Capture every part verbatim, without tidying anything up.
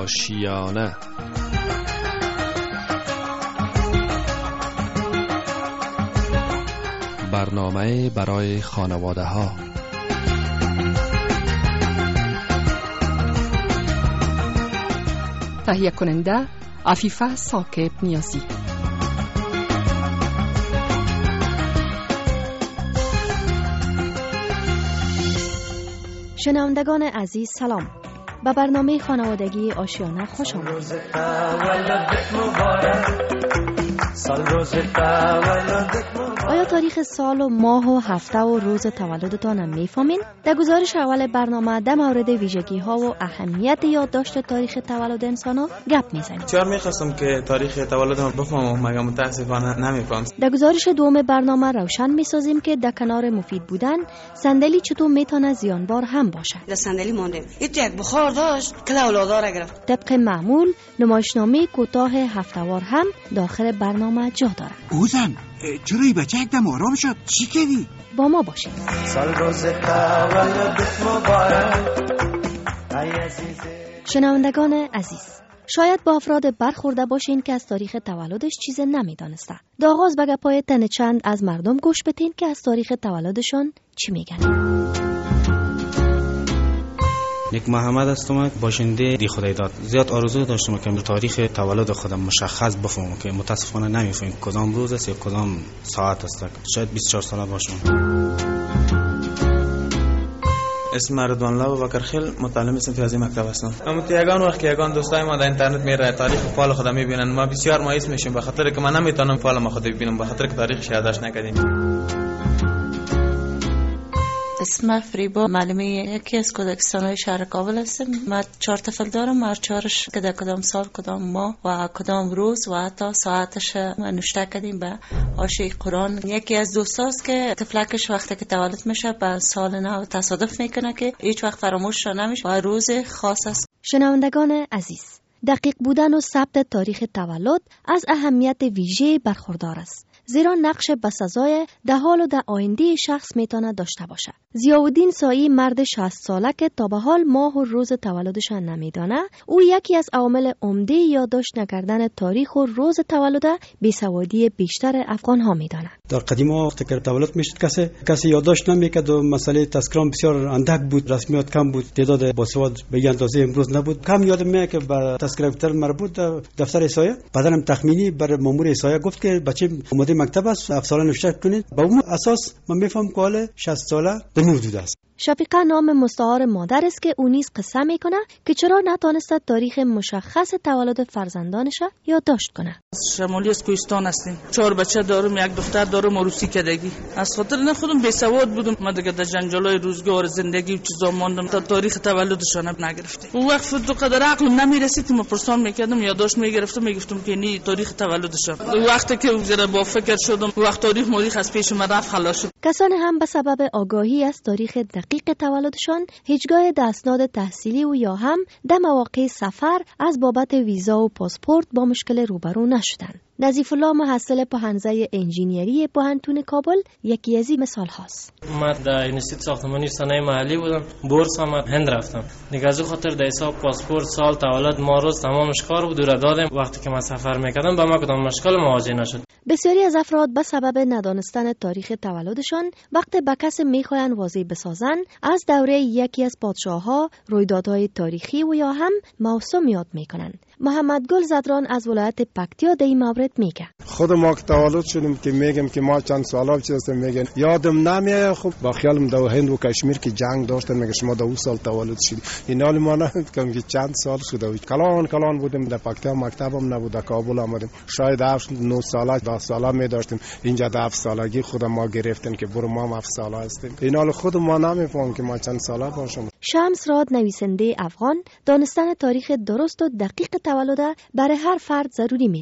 آشیانه. برنامه برای خانواده ها. تهیه کننده عفیفه ثاقب نیازی. شنوندگان عزیز سلام. به برنامه خانوادگی آشیانه خوش آمدید. آیا تاریخ سال و ماه و هفته و روز تولدتان هم میفهمین؟ در گزارش اول برنامه در مورد ویژگی ها و اهمیت یادداشت تاریخ تولد انسان ها گپ میزنیم. بسیار میخواستم که تاریخ تولدم بفهمم مگر متاسفانه نمیفهمم. در گزارش دوم برنامه روشن میسازیم که در کنار مفید بودن صندلی چطور میتونه زیانبار هم باشه. در صندلی ماندیم. یک بخار داشت کلا اولادار گرفت. طبق معمول نمایشنامه کوتاه هفته‌وار هم داخل برنامه جا داره. اوزن چرا این بچه یک دم آرام شد؟ چی کردی؟ با ما باشید. شنوندگان عزیز، شاید با افراد برخورده باشین که از تاریخ تولدش چیز نمیدانسته. در آغاز به گپای تن چند از مردم گوش بدین که از تاریخ تولدشان چی میگن. نیک محمد هستم، باشنده دی خدای داد. زیاد آرزو داشتم که تاریخ تولد خودم مشخص بفهمم که متاسفانه نمیفهمم کدام روز است یا کدام ساعت است. شاید بیست و چهار ساله باشم. اسم رضوان الله ابوبکرخیل، متعلم صنف از مکتب هستم. اما یگان وقت که یگان دوستای ما در اینترنت میره تاریخ فال خودم میبینن، ما بسیار مایوس میشیم به خاطر که من نمیتونم فال ما خود ببینم به خاطر که تاریخ یادداشت نکردیم. اسم فریبا، معلم یکی از کودکستان‌های شهر کابل هستم. من چهار طفل دارم، هر چهارش که در کدام سال، کدام ماه و کدام روز و حتی ساعتش نوشته کردیم به حاشیه قرآن. یکی از دوستاست که طفلکش وقتی که تولد میشه به سال نو تصادف میکنه که هیچ وقت فراموش نمیشه و روز خاص است. شنوندگان عزیز، دقیق بودن و ثبت تاریخ تولد از اهمیت ویژه برخوردار است، زیرا نقش بسزای در حال و در آینده شخص میتونه داشته باشه. ضیاءالدین سایی، مرد شصت ساله که تا به حال ماه و روز تولدش نمیدانه، او یکی از عوامل عمده یادداشت نکردن تاریخ و روز تولد بیسوادی بیشتر افغان ها میدانه. در قدیم وقتی که تولد میشد کسی کسی یادداشت نمیکرد و مسئله تذکرام بسیار اندک بود، رسمیات کم بود، تعداد باسواد به اندازه امروز نبود. کم یادم میاد که به تذکره دفتر مربوط دفتر اسایه بعدم تخمینی بر مامور اسایه گفت که بچه اومده مکتب است، هفت ساله نوشته کنید. با اون اساس من میفهم که حالا شصت ساله در حدود است. شفیقه نام مستعار مادر است که او نیز قصه میکنه که چرا نتونسته تاریخ مشخص تولد فرزندانش یادداشت کنه. شمالی از کوهستان هستیم، چهار بچه دارم، یک دختر دارم، عروسی کردگی. از خاطر نه خودم بی سواد بودم، من دیگه در جنجالای روزگار زندگی و چیزا ماندم تا تاریخ تولدشان نگرفتم. اون وقت تو قدر عقلم نمیرسید که من پرسان میکردم، یادداشت میگرفتم، میگفتم که نی تاریخ تولدشان. وقتی که زیرا با فکر شدم وقت تاریخ مریخ از پیش من رفت خلاص شد. کسانی هم به سبب آگاهی از تاریخ دقیق تولدشان هیچگاه در اسناد تحصیلی و یا هم در مواقع سفر از بابت ویزا و پاسپورت با مشکل روبرو نشدند. نظیف الله محصل پهنزه انجینیری پوهنتون کابل یکی از این مثال هاست. من در اینستیتوت ساختمانی صنایع محلی بودم، بورس هم هند رفتم. دیگه از اون خاطر در حساب پاسپورت، سال تولد، ماه روز تمامش کار بود و دادم. وقتی که من سفر میکردم با ما کدام مشکل مواجه نشد. بسیاری از افراد به سبب ندانستن تاریخ تولدشان وقتی به کسی میخواین واضح بسازن از دوره یکی از پادشاه‌ها، رویدادهای تاریخی و یا هم موسم یاد میکنن. محمد گل زدران از ولایت پکتیا در این مورد میگه. خود ما که تولد شدیم که میگم که ما چند ساله چیزی میگن یادم نمیاد. خب با خیالم در هند و کشمیر که جنگ داشتن میگه شما در اون سال تولد شدید. این حال ما نمیدونم که چند سال شده. کلان کلان بودیم در پکتیا، مکتبم نبود، در کابل آمدیم. شاید هفت نه ساله ده ساله می داشتیم. اینجا در هفت سالگی خود ما گرفتن که برو ما هفت ساله هستیم. این حال خود ما نمیفهمیم که ما چند ساله باشیم. شمس راد، نویسنده افغان، دانستن تاریخ درست و دقیق تولد برای هر فرد ضروری میدانه،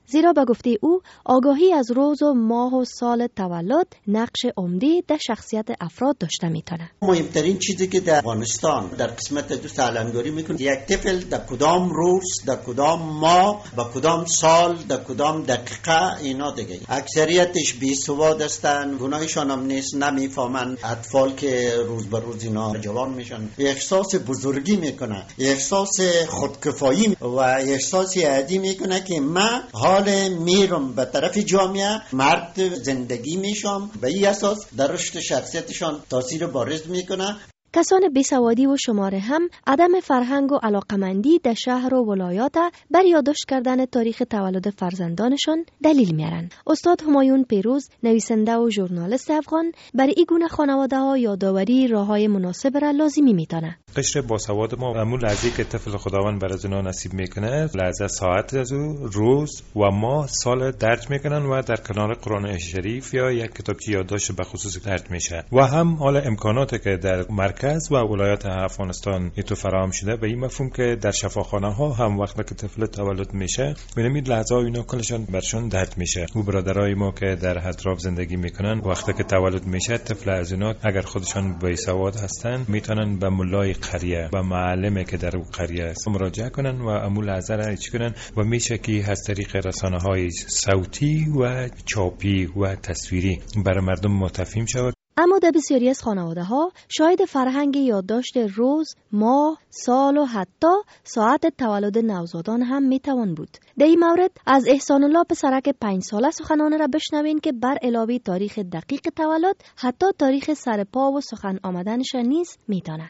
زیرا به گفته او آگاهی از روز و ماه و سال تولد نقش عمده در شخصیت افراد داشته میتونه. مهمترین چیزی که در افغانستان در قسمت دو سالنگاری میکنه یک طفل در کدام روز، در کدام ماه، با کدام سال، در کدام دقیقه اینا دیگه. اکثریتش بی سواد هستن، گناهشان هم نیست، نمیفهمن. اطفال که روز به روز اینا جوان میشن احساس بزرگی میکنه، احساس خودکفایی و احساس عادی میکنه که من حال میرم به طرف جامعه، مرد زندگی میشم. به این اساس در رشد شخصیتشان تاثیر بارز میکنه. کسان بیسوادی و شماره هم عدم فرهنگ و علاقمندی در شهر و ولایات بر یادداشت کردن تاریخ تولد فرزندانشان دلیل میارن. استاد همایون پیروز، نویسنده و ژورنالیست افغان، برای این گونه خانواده ها یادآوری راههای مناسب را لازمی میتونه. قشر باسواد ما همون لحظه که طفل خداوند بر از اونا نصیب میکنه، لحظه ساعت از او، روز و ماه، سال درج میکنن و در کنار قرآن شریف یا یک کتابچه یادداشت به خصوص درج میشه. و هم حال امکاناتی که در مرکز و ولایات افغانستان ایتو فراهم شده به این مفهوم که در شفاخانه ها هم وقتی که طفل تولد میشه میبینید لحظه ها اینا کلشان برشون درد میشه. و برادرای ما که در اطراف زندگی میکنن وقتی که تولد میشه طفل از اینا اگر خودشان بیسواد هستن میتونن به ملای قریه و معلمی که در قریه است مراجعه کنن و امو لحظه را چی کنن و میشه که از طریق رسانه های صوتی و چاپی و تصویری برای مردم متفهم شود. اما در بسیاری از خانواده ها شاید فرهنگ یادداشت روز، ماه، سال و حتی ساعت تولد نوزادان هم میتوان بود. در این مورد از احسان الله پسرک پنج ساله سخنان را بشنوین که بر علاوه تاریخ دقیق تولد حتی تاریخ سرپا و سخن آمدنش نیز میتونه.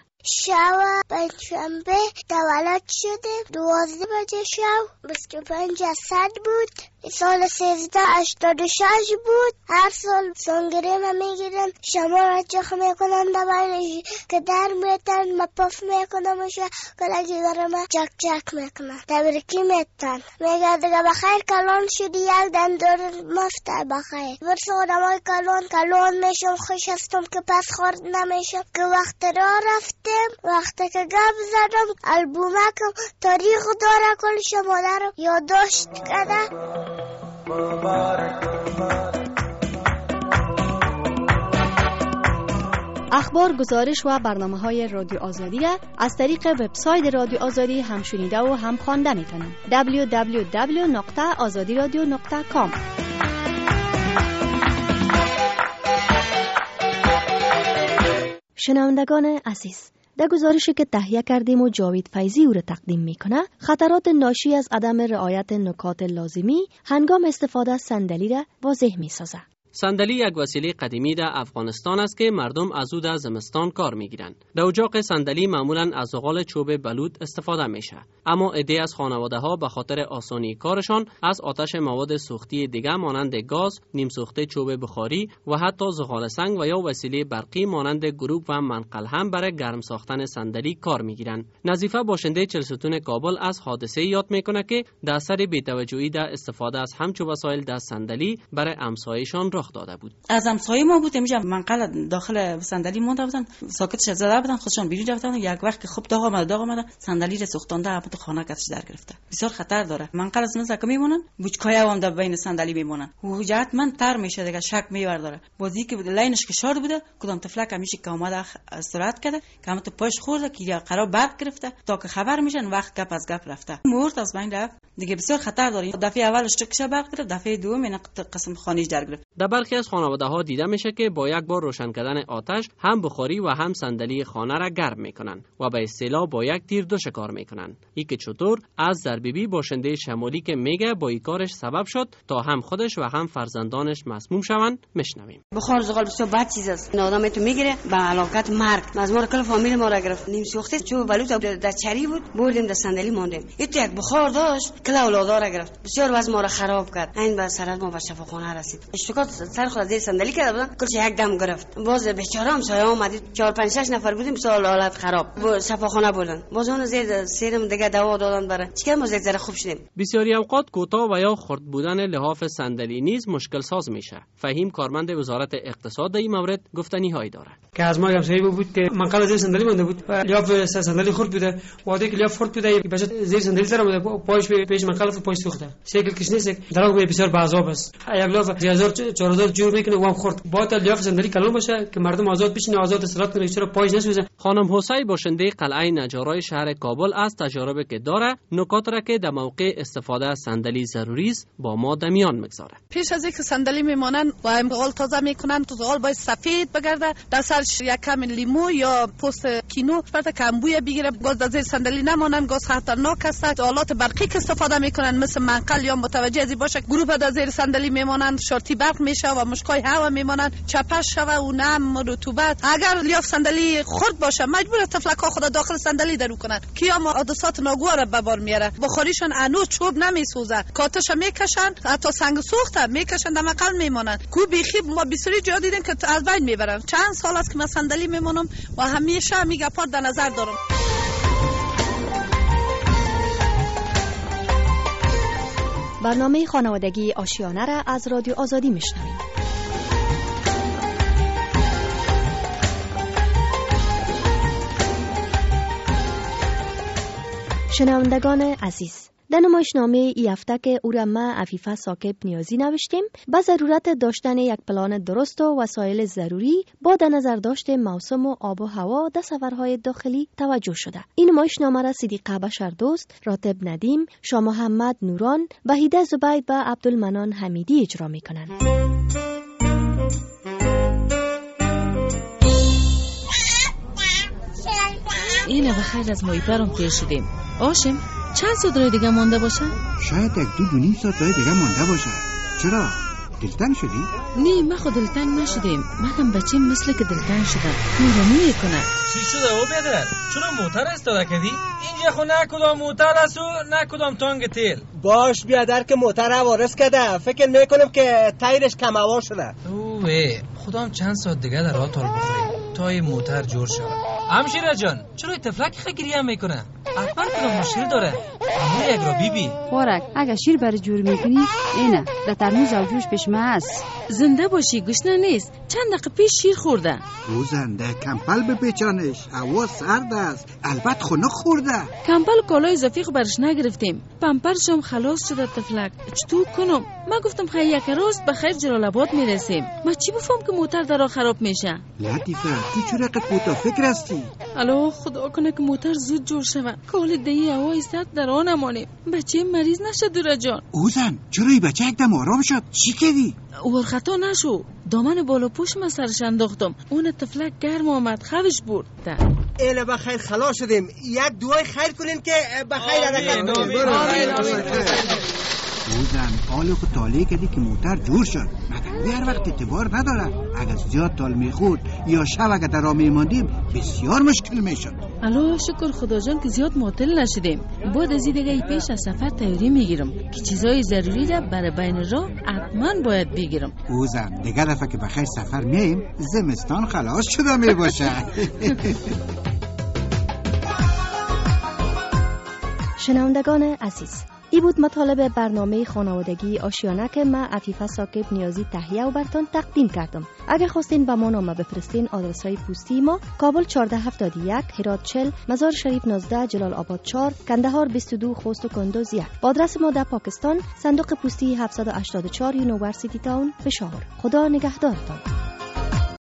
شب پنجشنبه تولد شده، دوازده بجه شب، بیست و پنج جسد بود. سال سیزده هشتاد و شش بود. هر سال سانگریم هم میگیرن، شما را چخ میکنن دبرش که در میتن مپاف میکنم و کلگی برم چک چک میکنن تبریکی میتن. میگه دیگه بخیر کلان شدی، یک دندور مفته بخیر. برس آدمای کلان کلان میشم، خوش هستم که پس خورد نمیشم که وقت را رفتم، وقتی که گپ زدم البومکم تاریخ داره کل شما دارم یادداشت کرده. اخبار، گزارش و برنامه‌های رادیو آزادی را از طریق وبسایت رادیو آزادی هم شنیده و هم خوانده می‌تونید. دبلیو دبلیو دبلیو نقطه آزادی رادیو نقطه کام. شنوندگان عزیز، در گزارشی که تهیه کردیم و جاوید فیضی او را تقدیم میکنه، خطرات ناشی از عدم رعایت نکات لازمی هنگام استفاده از صندلی را واضح میسازه. صندلی یک وسیله قدیمی در افغانستان است که مردم از او در زمستان کار میگیرند. در اجاق صندلی معمولا از زغال چوب بلوط استفاده میشه، اما عده از خانواده ها به خاطر آسانی کارشان از آتش مواد سوختی دیگر مانند گاز، نیم سوخته چوب بخاری و حتی زغال سنگ و یا وسیله برقی مانند گروب و منقل هم برای گرم ساختن صندلی کار میگیرند. نظیفه باشنده چهل ستون کابل از حادثه یاد میکنه که در اثر بی‌توجهی در استفاده از همچو وسایل در صندلی برای همسایه‌شان رخ داده بود. از همسایه ما بود میگم منقل داخل صندلی مونده بودن، ساکتش زده بودن، خودشون بیرون رفتن. یک وقت که خوب داغ اومد داغ اومد صندلی رو سوختانده اما تو خانه کتش در گرفته. بسیار خطر داره. منقل از نزدیک میمونن، بوچکای هم در بین صندلی میمونن. حجت من تر میشه دیگه، شک میور داره. بازی که لاینش کشار بوده، کدام طفلک همیشه که اومده استراحت کرده که هم تو پاش خورده که قرار برق گرفته تا که خبر میشن وقت گپ از گپ رفته. مرد از بین رفت. دیگه بسیار خطر داره. دفعه اولش چکش برق گرفت، دفعه دوم این قسم خانیش در گرفت. در برخی از خانواده ها دیده میشه که با یک بار روشن کردن آتش هم بخاری و هم صندلی خانه را گرم میکنن و به اصطلاح با یک تیر دو شکار میکنن. این که چطور از زربیبی باشنده شمالی که میگه با این کارش سبب شد تا هم خودش و هم فرزندانش مسموم شوند میشنویم. بخار زغال بسیار بد چیز است. این آدم تو میگیره به علاقت مرگ. از ما کل فامیل ما را گرفت. نیم سوخته چوب بلوط در چری بود، بردیم در صندلی ماندیم. این یک بخار داشت کل اولادا را گرفت. بسیار وضع ما را خراب کرد. این به سرت ما به شفاخانه رسید. اشتکات سر خود زیر صندلی کرده بودن، کلش یک دم گرفت. باز بیچاره هم سایه اومد، چهار پنج شش نفر بودیم، سال حالت خراب. با شفاخانه بودن. باز اون زیر سرم دیگه دوا دادن برای. چیکار ما زیر ذره خوب شدیم. بسیاری اوقات کوتاه و یا خرد بودن لحاف صندلی نیز مشکل ساز میشه. فهیم کارمند وزارت اقتصاد در این مورد گفتنی هایی داره. که از ما هم صحیح بود که منقل زیر صندلی مونده بود و لحاف صندلی خرد بوده. وقتی که لحاف خرد بوده، بچه زیر صندلی سر بوده، پایش پیش منقل و پایش سوخته. شکل کش نیست. درک به بسیار بعضاب است. یک لحاف هزار چهار هزار جور میکنه و هم خرد. باید لحاف صندلی کلان باشه که مردم آزاد بشینه، آزاد استراحت کنه، چرا پایش نسوزه. خانم حسین باشنده قلعه نجارای شهر کابل از تجربه که داره نکات را که در موقع استفاده از صندلی ضروری است با ما در میان میگذاره. پیش از اینکه صندلی میمونن و امغال تازه میکنن، تو زغال باید سفید بگرده، در سرش یک کم لیمو یا پوست کینو برای که بوی بگیره. گاز در زیر صندلی نمونن، گاز خطرناک است. آلات برقی که استفاده میکنن مثل منقل یا متوجه ازی باشه، گروه در زیر صندلی میمونن، شورتی برق میشه و مشکای هوا میمونن، چپش شوه و نم رطوبت. اگر لیاف صندلی خرد باشه مجبور تفلکا خود داخل صندلی درو کنن که یا حادثات ناگوار به بار میاره. بخاریشون انو چوب نمیسوزه، کاتش میکشن، حتی سنگ سوخته میکشن، در مقل میمونن. کو بیخی ما بسیاری جا دیدیم که از بین میبرن. چند سال است که من صندلی میمونم و همیشه میگه پار در نظر دارم. برنامه خانوادگی آشیانه را از رادیو آزادی میشنوید. شنوندگان عزیز، در نمایشنامه ای هفته که او را ما عفیفه ثاقب نیازی نوشتیم، به ضرورت داشتن یک پلان درست و وسایل ضروری با در نظر داشت موسم و آب و هوا در سفرهای داخلی توجه شده. این نمایشنامه را صدیقه بشردوست، راتب ندیم، شاه محمد نوران، وحیده زبید و عبدالمنان حمیدی اجرا میکنند. اینه بخیر از مایپرم پیر شدیم. آشم چند ساعت رای دیگه مانده باشه؟ شاید یک دو دو نیم ساعت رای دیگه مانده باشه. چرا؟ دلتنگ شدی؟ نه ما خود دلتنگ نشدیم. منم بچیم مثل که دلتنگ شدم. نورانی کنه. چی شده او بیادر؟ چرا موتر استاده کردی؟ اینجا خو نه کدام موتر است و نه کدام تانگ تیل. باش بیادر که موتر وارث کرده. فکر میکنم که تایرش کموار شده. اوه خودم چند ساعت دیگه در حال تال بخوریم تا این موتر جور شود. همشیره جان چرا تفلک خگیری هم میکنه؟ حتما کدام شیر داره. اما یک را بی بی خوارک اگه شیر برای جور میکنی اینه در ترموز او جوش پشمه است. زنده باشی گشنه نیست. چند دقیقه پیش شیر خورده. او زنده کمپل بپیچانش، هوا سرد است، البته خنک خورده. کمپل کالای اضافی خو برش نگرفتیم. پمپرش هم خلاص شده تفلک. چطور کنم؟ من گفتم خیلی یک راست بخیر جلال آباد میرسیم. من چی بفهم که موتر درا خراب میشه؟ لطیفه تو چرا قد فکر هستی؟ الو خدا کنه که موتر زود جور شود. کال دهی هوای سرد در آن امانیم. بچه مریض نشد دوره جان. او زن چرا ای بچه یک دم آرام شد؟ چی کردی؟ اور خطا نشو. دامن بالا پوش من سرش انداختم. اون تفلک گرم آمد خوش برد. ایله بخیر خلاص شدیم. یک دعای خیر کنین که بخیر حرکت کنیم. او زن حال خود طالعه کردی که موتر جور شد. مگر هر وقت اعتبار نداره. اگر زیاد تال میخورد یا شب اگر در راه میماندیم بسیار مشکل میشد. الو شکر خدا جان که زیاد معطل نشدیم. بعد از این دیگه پیش از سفر تیاری میگیرم که چیزای ضروری را برای بین راه حتما باید بگیرم. او زن دیگه دفعه که بخیر سفر میایم زمستان خلاص شده میباشه. شنوندگان عزیز، ای بود مطالب برنامه خانوادگی آشیانه که من عفیفه ثاقب نیازی تهیه و براتون تقدیم کردم. اگر خواستین با ما نامه بفرستین، آدرس های پستی ما: کابل چهارده هفتاد و یک، هرات چهل، مزار شریف نوزده، جلال آباد چهار، کندهار بیست و دو، خوست و کندوز یک. آدرس ما در پاکستان: صندوق پستی هفتصد و هشتاد و چهار، یونیورسیتی تاون، پشاور. خدا نگهدارتان.